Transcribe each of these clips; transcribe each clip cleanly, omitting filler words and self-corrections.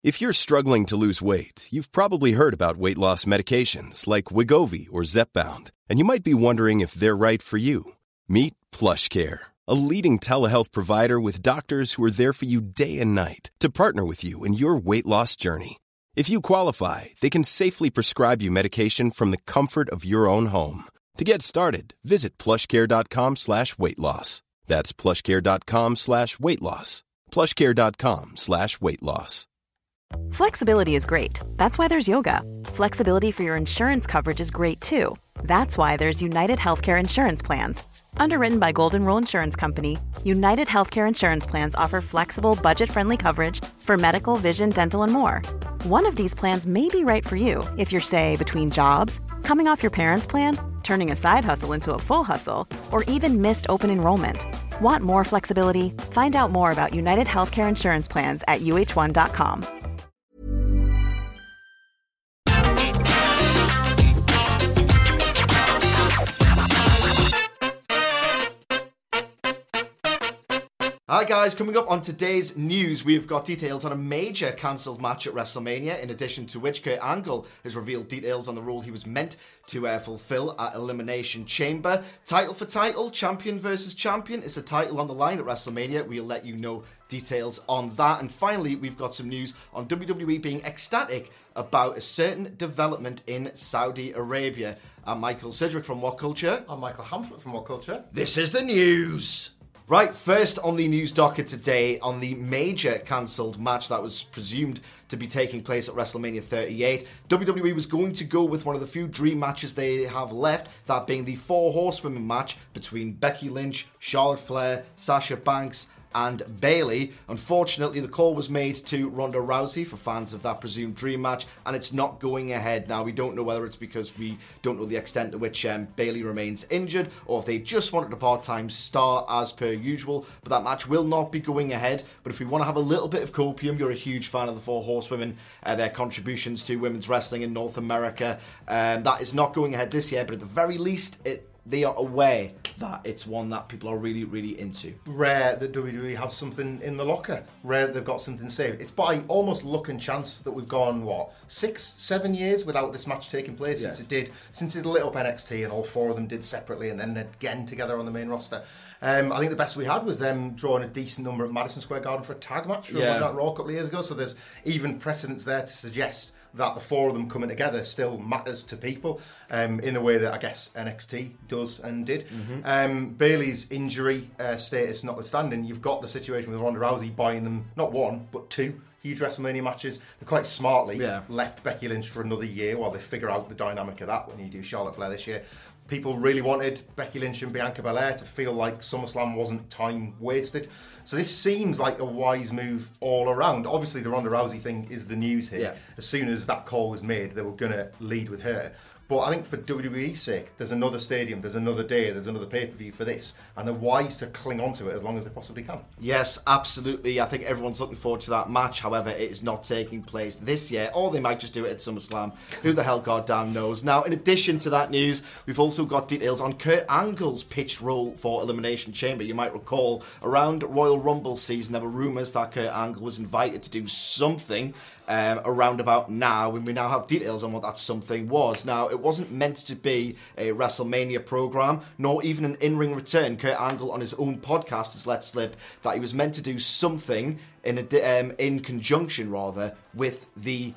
If you're struggling to lose weight, you've probably heard about weight loss medications like Wegovy or Zepbound, and you might be wondering if they're right for you. Meet PlushCare, a leading telehealth provider with doctors who are there for you day and night to partner with you in your weight loss journey. If you qualify, they can safely prescribe you medication from the comfort of your own home. To get started, visit plushcare.com/weightloss. That's plushcare.com/weightloss. plushcare.com/weightloss. Flexibility is great. That's why there's yoga. Flexibility for your insurance coverage is great too. That's why there's United Healthcare Insurance Plans. Underwritten by Golden Rule Insurance Company, United Healthcare Insurance Plans offer flexible, budget-friendly coverage for medical, vision, dental, and more. One of these plans may be right for you if you're, say, between jobs, coming off your parents' plan, turning a side hustle into a full hustle, or even missed open enrollment. Want more flexibility? Find out more about United Healthcare Insurance Plans at uh1.com. Hi guys, coming up on today's news, we've got details on a major cancelled match at WrestleMania, in addition to which Kurt Angle has revealed details on the role he was meant to fulfill at Elimination Chamber. Title for title, champion versus champion. It's a title on the line at WrestleMania. We'll let you know details on that. And finally, we've got some news on WWE being ecstatic about a certain development in Saudi Arabia. I'm Michael Sidgwick from What Culture. I'm Michael Hamflett from What Culture. This is the news. Right, first on the news docket today, on the major cancelled match that was presumed to be taking place at WrestleMania 38, WWE was going to go with one of the few dream matches they have left, that being the Four Horsewomen match between Becky Lynch, Charlotte Flair, Sasha Banks, and Bayley. Unfortunately, the call was made to Ronda Rousey for fans of that presumed dream match, and it's not going ahead. Now, we don't know whether it's because we don't know the extent to which Bayley remains injured, or if they just wanted a part-time star as per usual, but that match will not be going ahead. But if we want to have a little bit of copium, you're a huge fan of the Four Horsewomen, their contributions to women's wrestling in North America, that is not going ahead this year, but at the very least, they are aware that it's one that people are really, really into. Rare that WWE have something in the locker. Rare that they've got something saved. It's by almost luck and chance that we've gone, 6-7 years without this match taking place since it lit up NXT, and all four of them did separately and then again together on the main roster. I think the best we had was them drawing a decent number at Madison Square Garden for a tag match from that Raw a couple of years ago, so there's even precedence there to suggest that the four of them coming together still matters to people in the way that I guess NXT does and did. Mm-hmm. Bayley's injury status notwithstanding, you've got the situation with Ronda Rousey buying them not one but two huge WrestleMania matches. They quite smartly left Becky Lynch for another year while they figure out the dynamic of that when you do Charlotte Flair this year. People really wanted Becky Lynch and Bianca Belair to feel like SummerSlam wasn't time wasted. So this seems like a wise move all around. Obviously, the Ronda Rousey thing is the news here. Yeah. As soon as that call was made, they were going to lead with her. But I think for WWE's sake, there's another stadium, there's another day, there's another pay-per-view for this, and they're wise to cling on to it as long as they possibly can. Yes, absolutely. I think everyone's looking forward to that match. However, it is not taking place this year, or they might just do it at SummerSlam. Who the hell goddamn knows? Now, in addition to that news, we've also got details on Kurt Angle's pitched role for Elimination Chamber. You might recall, around Royal Rumble season, there were rumours that Kurt Angle was invited to do something around about now, and we now have details on what that something was. Now, it wasn't meant to be a WrestleMania program, nor even an in-ring return. Kurt Angle on his own podcast has let slip that he was meant to do something in conjunction with the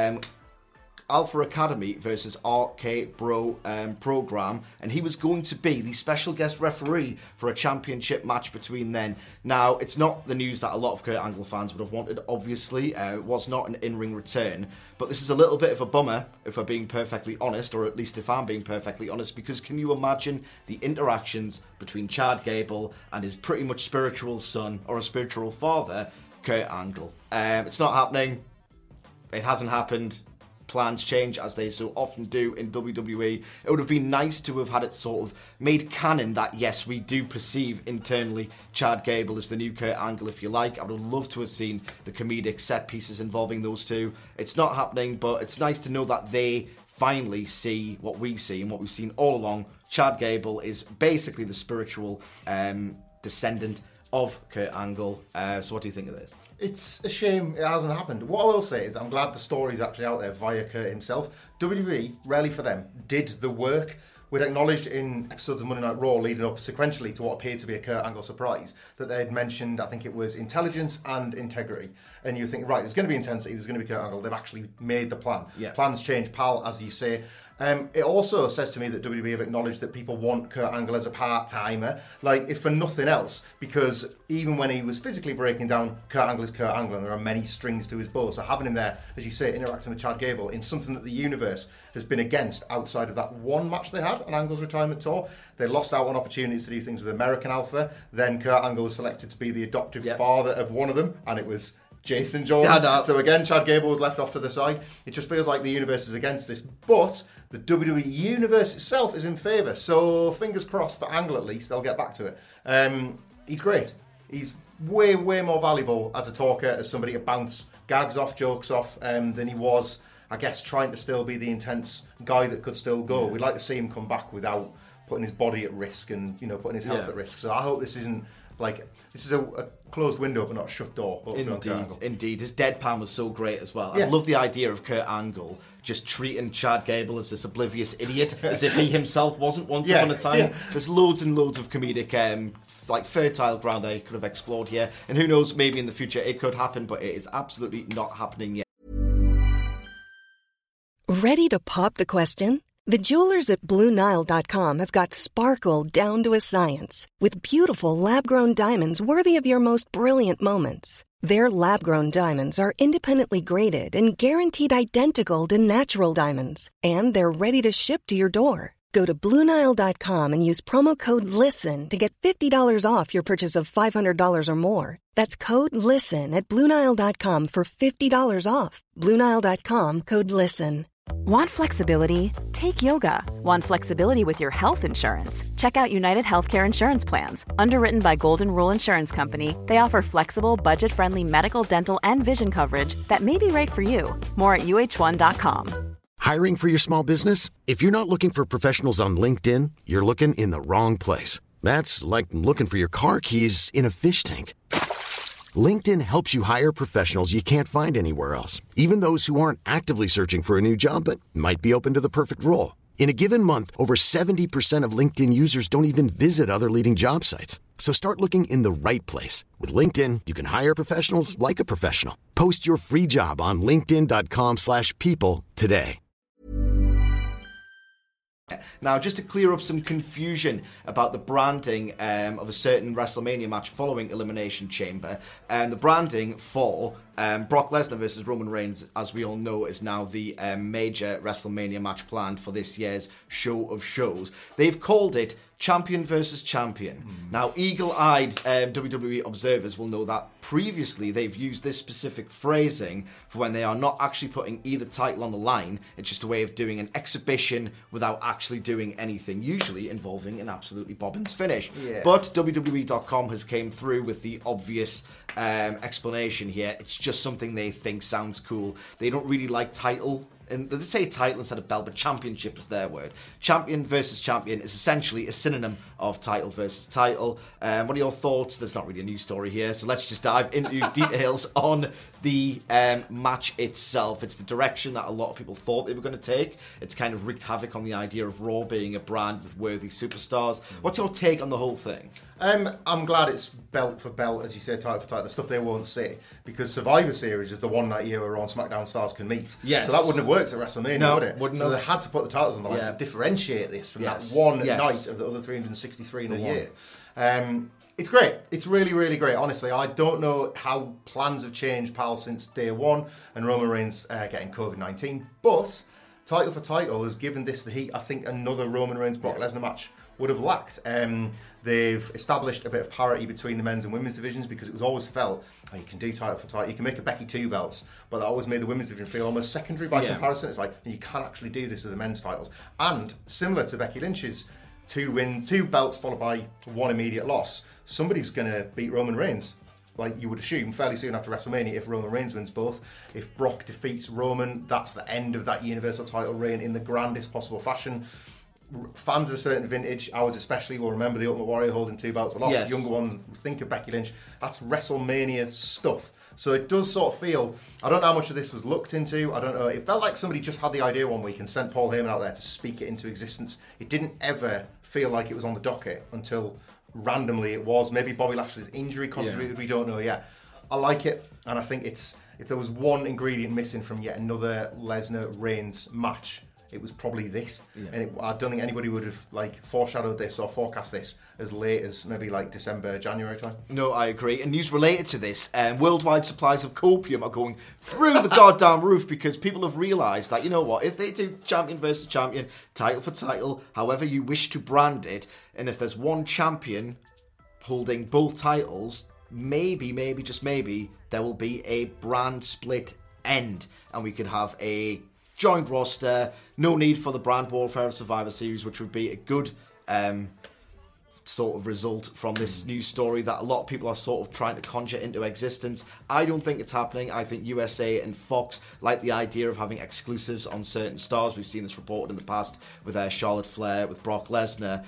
Alpha Academy versus RK Bro program, and he was going to be the special guest referee for a championship match between then. Now, it's not the news that a lot of Kurt Angle fans would have wanted, obviously. It was not an in-ring return, but this is a little bit of a bummer, if we're being perfectly honest, or at least if I'm being perfectly honest, because can you imagine the interactions between Chad Gable and his pretty much spiritual son, or a spiritual father, Kurt Angle? It's not happening. It hasn't happened. Plans change, as they so often do in WWE. It would have been nice to have had it sort of made canon that, yes, we do perceive internally Chad Gable as the new Kurt Angle, if you like. I would have loved to have seen the comedic set pieces involving those two. It's not happening, but it's nice to know that they finally see what we see and what we've seen all along. Chad Gable is basically the spiritual descendant of Kurt Angle. So what do you think of this? It's a shame it hasn't happened. What I will say is I'm glad the story's actually out there via Kurt himself. WWE, rarely for them, did the work. We'd acknowledged in episodes of Monday Night Raw leading up sequentially to what appeared to be a Kurt Angle surprise that they'd mentioned, I think it was intelligence and integrity. And you think, right, there's going to be intensity, there's going to be Kurt Angle. They've actually made the plan. Yeah. Plans change, pal, as you say. It also says to me that WWE have acknowledged that people want Kurt Angle as a part-timer, like, if for nothing else, because even when he was physically breaking down, Kurt Angle is Kurt Angle, and there are many strings to his bow. So having him there, as you say, interacting with Chad Gable in something that the universe has been against outside of that one match they had on Angle's retirement tour. They lost out on opportunities to do things with American Alpha. Then Kurt Angle was selected to be the adoptive father of one of them, and it was Jason Jordan. Yeah, no. So again, Chad Gable was left off to the side. It just feels like the universe is against this. But the WWE universe itself is in favour. So fingers crossed for Angle at least. They'll get back to it. He's great. He's way, way more valuable as a talker, as somebody to bounce gags off, jokes off, than he was, I guess, trying to still be the intense guy that could still go. We'd like to see him come back without putting his body at risk and, putting his health at risk. So I hope this isn't this is a closed window but not a shut door. Indeed. His deadpan was so great as well. I love the idea of Kurt Angle just treating Chad Gable as this oblivious idiot, as if he himself wasn't once upon a time. Yeah. There's loads and loads of comedic fertile ground they could have explored here, and who knows, maybe in the future it could happen, but it is absolutely not happening yet. Ready to pop the question? The jewelers at BlueNile.com have got sparkle down to a science with beautiful lab-grown diamonds worthy of your most brilliant moments. Their lab-grown diamonds are independently graded and guaranteed identical to natural diamonds, and they're ready to ship to your door. Go to BlueNile.com and use promo code LISTEN to get $50 off your purchase of $500 or more. That's code LISTEN at BlueNile.com for $50 off. BlueNile.com, code LISTEN. Want flexibility? Take yoga. Want flexibility with your health insurance? Check out United Healthcare Insurance Plans. Underwritten by Golden Rule Insurance Company, they offer flexible, budget-friendly medical, dental, and vision coverage that may be right for you. More at uh1.com. Hiring for your small business? If you're not looking for professionals on LinkedIn, you're looking in the wrong place. That's like looking for your car keys in a fish tank. LinkedIn helps you hire professionals you can't find anywhere else, even those who aren't actively searching for a new job but might be open to the perfect role. In a given month, over 70% of LinkedIn users don't even visit other leading job sites. So start looking in the right place. With LinkedIn, you can hire professionals like a professional. Post your free job on linkedin.com/people today. Now, just to clear up some confusion about the branding of a certain WrestleMania match following Elimination Chamber, the branding for Brock Lesnar versus Roman Reigns, as we all know, is now the major WrestleMania match planned for this year's show of shows. They've called it Champion versus Champion. Now, eagle-eyed WWE observers will know that previously they've used this specific phrasing for when they are not actually putting either title on the line. It's just a way of doing an exhibition without actually doing anything, usually involving an absolutely bobbins finish. Yeah. But WWE.com has came through with the obvious explanation here. It's just something they think sounds cool. They don't really like title. And they say title instead of belt, but championship is their word. Champion versus champion is essentially a synonym of title versus title. What are your thoughts? There's not really a news story here, so let's just dive into details on the match itself. It's the direction that a lot of people thought they were going to take. It's kind of wreaked havoc on the idea of Raw being a brand with worthy superstars. What's your take on the whole thing? I'm glad it's belt for belt, as you say, title for title. The stuff they won't say, because Survivor Series is the one night a year where Raw and SmackDown stars can meet. Yes. So that wouldn't have worked at WrestleMania, would it? Wouldn't so have. they had to put the titles on the line to differentiate this from that one night of the other 363 in a year. It's great. It's really, really great. Honestly, I don't know how plans have changed, pal, since day one and Roman Reigns getting COVID-19, but title for title has given this the heat I think another Roman Reigns-Brock Lesnar match would have lacked. They've established a bit of parity between the men's and women's divisions, because it was always felt, you can do title for title, you can make a Becky 2 belts, but that always made the women's division feel almost secondary by comparison. It's like, you can't actually do this with the men's titles. And similar to Becky Lynch's 2 belts followed by 1 immediate loss, somebody's going to beat Roman Reigns, like you would assume, fairly soon after WrestleMania if Roman Reigns wins both. If Brock defeats Roman, that's the end of that Universal title reign in the grandest possible fashion. Fans of a certain vintage, ours especially, will remember the Ultimate Warrior holding 2 belts. A lot of younger ones think of Becky Lynch. That's WrestleMania stuff. So it does sort of feel, I don't know how much of this was looked into. I don't know. It felt like somebody just had the idea one week and sent Paul Heyman out there to speak it into existence. It didn't ever feel like it was on the docket until randomly it was. Maybe Bobby Lashley's injury contributed, we don't know yet. I like it, and I think it's, if there was one ingredient missing from yet another Lesnar-Reigns match, it was probably this. And I don't think anybody would have foreshadowed this or forecast this as late as maybe December, January time. No, I agree. And news related to this, worldwide supplies of copium are going through the goddamn roof because people have realised that, you know what, if they do champion versus champion, title for title, however you wish to brand it, and if there's one champion holding both titles, maybe, just maybe, there will be a brand split end and we could have a joint roster, no need for the brand warfare of Survivor Series, which would be a good sort of result from this news story that a lot of people are sort of trying to conjure into existence. I don't think it's happening. I think USA and Fox like the idea of having exclusives on certain stars. We've seen this reported in the past with Charlotte Flair, with Brock Lesnar.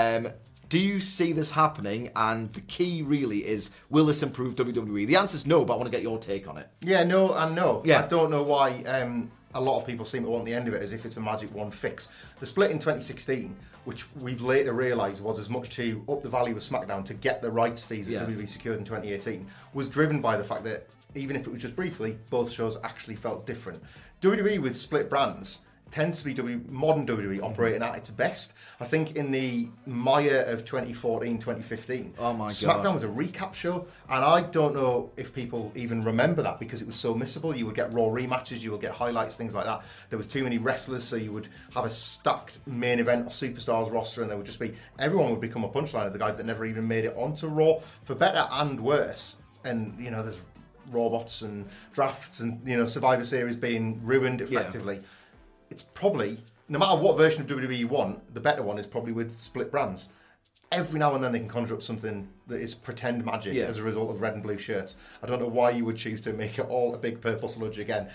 Do you see this happening? And the key really is, will this improve WWE? The answer is no, but I want to get your take on it. Yeah, no and no. Yeah. I don't know why a lot of people seem to want the end of it as if it's a magic one fix. The split in 2016, which we've later realised was as much to up the value of SmackDown to get the rights fees that WWE secured in 2018, was driven by the fact that, even if it was just briefly, both shows actually felt different. WWE with split brands tends to be modern WWE operating at its best. I think in the mire of 2014, 2015, SmackDown was a recap show, and I don't know if people even remember that because it was so missable. You would get Raw rematches, you would get highlights, things like that. There was too many wrestlers, so you would have a stacked main event or superstars roster, and there would just be, everyone would become a punchline of the guys that never even made it onto Raw, for better and worse. And, you know, there's robots and drafts and, you know, Survivor Series being ruined effectively. It's probably, no matter what version of WWE you want, the better one is probably with split brands. Every now and then they can conjure up something that is pretend magic as a result of red and blue shirts. I don't know why you would choose to make it all a big purple sludge again.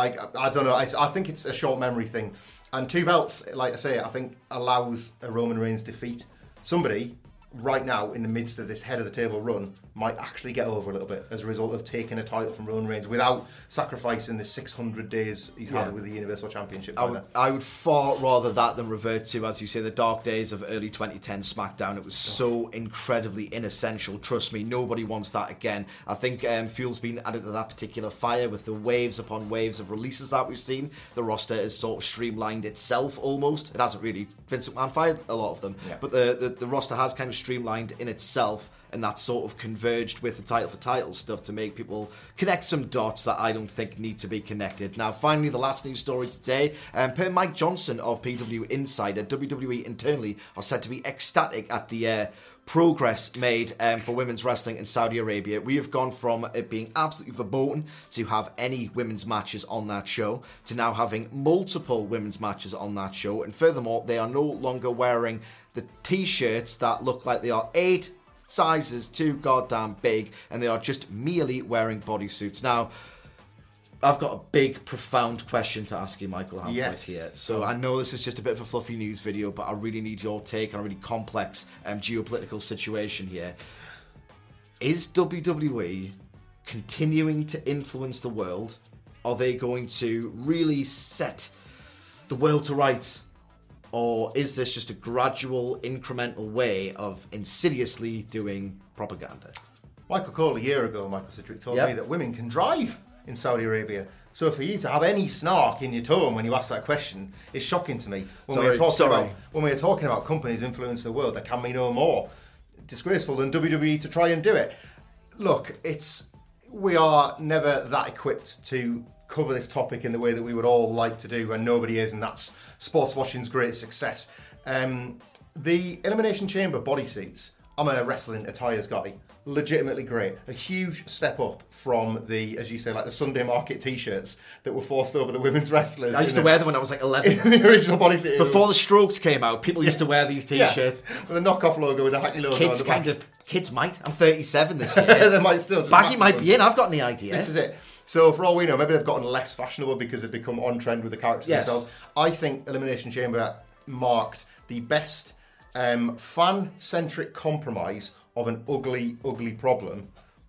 I don't know. I think it's a short memory thing. And two belts, like I say, I think allows a Roman Reigns defeat. Somebody right now in the midst of this head of the table run might actually get over a little bit as a result of taking a title from Roman Reigns without sacrificing the 600 days he's had with the Universal Championship. I would far rather that than revert to, as you say, the dark days of early 2010 SmackDown. It was so incredibly inessential. Trust me, nobody wants that again. I think fuel's been added to that particular fire with the waves upon waves of releases that we've seen. The roster has sort of streamlined itself almost. It hasn't really. Vince McMahon fired a lot of them, but the roster has kind of streamlined in itself, and that sort of converged with the title for title stuff to make people connect some dots that I don't think need to be connected. Now, finally, the last news story today. Per Mike Johnson of PW Insider, WWE internally are said to be ecstatic at the progress made for women's wrestling in Saudi Arabia. We have gone from it being absolutely verboten to have any women's matches on that show to now having multiple women's matches on that show. And furthermore, they are no longer wearing the t-shirts that look like they are 8 sizes too goddamn big, and they are just merely wearing bodysuits. Now, I've got a big, profound question to ask you, Michael Hamflett, here. So I know this is just a bit of a fluffy news video, but I really need your take on a really complex geopolitical situation here. Is WWE continuing to influence the world? Are they going to really set the world to rights? Or is this just a gradual, incremental way of insidiously doing propaganda? Michael Cole, a year ago, Michael Sidgwick told me that women can drive in Saudi Arabia. So for you to have any snark in your tone when you ask that question is shocking to me. When we are talking about companies influencing the world, there can be no more disgraceful than WWE to try and do it. Look, we are never that equipped to cover this topic in the way that we would all like to do, and nobody is, and that's sports washing's great success. The Elimination Chamber bodysuits, I'm a wrestling attires guy, legitimately great. A huge step up from the, as you say, like the Sunday Market t-shirts that were forced over the women's wrestlers. I used to wear them when I was like 11. The original bodysuit. Before the Strokes came out, people used to wear these t-shirts. With a knockoff logo with a Hackney logo. Kids might. I'm 37 this year. They might still. Baggy might be in, I've got any idea. This is it. So for all we know, maybe they've gotten less fashionable because they've become on trend with the characters themselves. I think Elimination Chamber marked the best fan-centric compromise of an ugly, ugly problem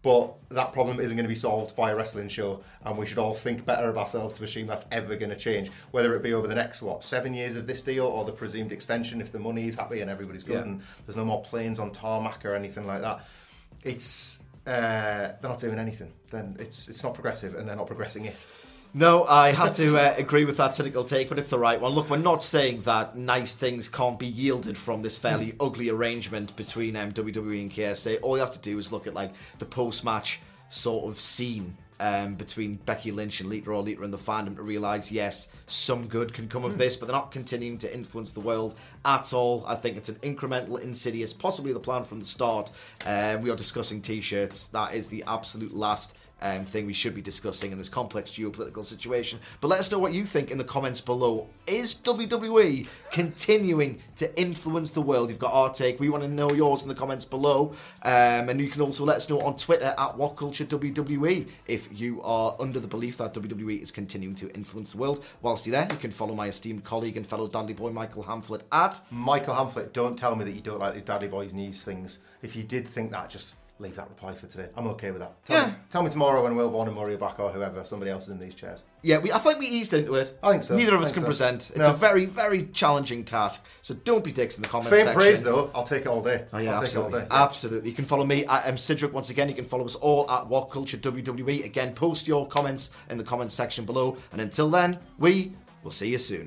But that problem isn't going to be solved by a wrestling show, and we should all think better of ourselves to assume that's ever going to change, whether it be over the next, 7 years of this deal, or the presumed extension if the money's happy and everybody's good and there's no more planes on tarmac or anything like that. It's they're not doing anything. Then it's not progressive, and they're not progressing it. No, I have to agree with that cynical take, but it's the right one. Look, we're not saying that nice things can't be yielded from this fairly ugly arrangement between WWE and KSA. All you have to do is look at the post-match sort of scene between Becky Lynch and Lita, or Lita and the fandom, to realise, yes, some good can come of this, but they're not continuing to influence the world at all. I think it's an incremental, insidious, possibly the plan from the start. We are discussing T-shirts. That is the absolute last thing we should be discussing in this complex geopolitical situation. But let us know what you think in the comments below. Is WWE continuing to influence the world? You've got our take. We want to know yours in the comments below. And you can also let us know on Twitter at WhatCultureWWE if you are under the belief that WWE is continuing to influence the world. Whilst you're there, you can follow my esteemed colleague and fellow Dudley boy Michael Hamflett at Michael Hamflett. Don't tell me that you don't like the Daddy Boys news things. If you did think that, just leave that reply for today. I'm okay with that. Tell me tomorrow when Will Vaughan and Murray are back, or whoever, somebody else is in these chairs. Yeah, I think we eased into it. I think so. Neither of us can present. It's a very, very challenging task. So don't be dicks in the comments section. Fair praise, though. I'll take it all day. Oh, yeah, I'll absolutely. take it all day. Absolutely. You can follow me at Sidrick once again. You can follow us all at WhatCultureWWE. Again, post your comments in the comments section below. And until then, we will see you soon.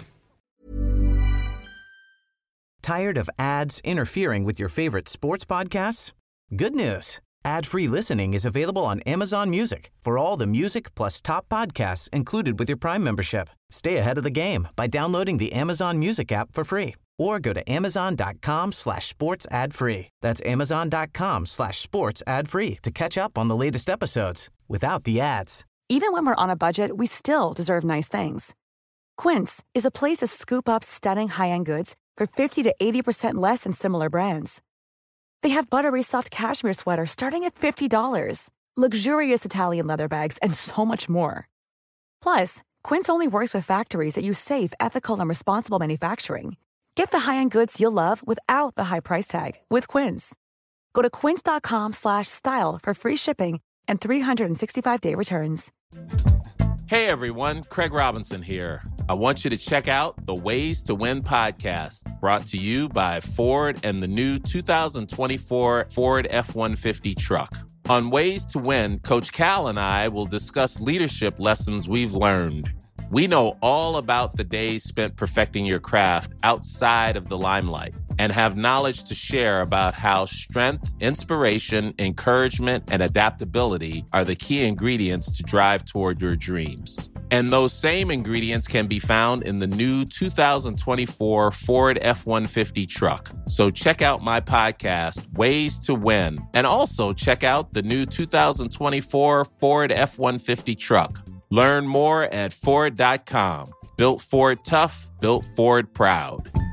Tired of ads interfering with your favorite sports podcasts? Good news. Ad-free listening is available on Amazon Music for all the music plus top podcasts included with your Prime membership. Stay ahead of the game by downloading the Amazon Music app for free, or go to amazon.com/sports ad free. That's amazon.com/sports ad free to catch up on the latest episodes without the ads. Even when we're on a budget, we still deserve nice things. Quince is a place to scoop up stunning high-end goods for 50 to 80% less than similar brands. They have buttery soft cashmere sweaters starting at $50, luxurious Italian leather bags, and so much more. Plus, Quince only works with factories that use safe, ethical, and responsible manufacturing. Get the high-end goods you'll love without the high price tag with Quince. Go to quince.com/style for free shipping and 365-day returns. Hey everyone, Craig Robinson here. I want you to check out the Ways to Win podcast, brought to you by Ford and the new 2024 Ford F-150 truck. On Ways to Win, Coach Cal and I will discuss leadership lessons we've learned. We know all about the days spent perfecting your craft outside of the limelight, and have knowledge to share about how strength, inspiration, encouragement, and adaptability are the key ingredients to drive toward your dreams. And those same ingredients can be found in the new 2024 Ford F-150 truck. So check out my podcast, Ways to Win, and also check out the new 2024 Ford F-150 truck. Learn more at Ford.com. Built Ford tough, built Ford proud.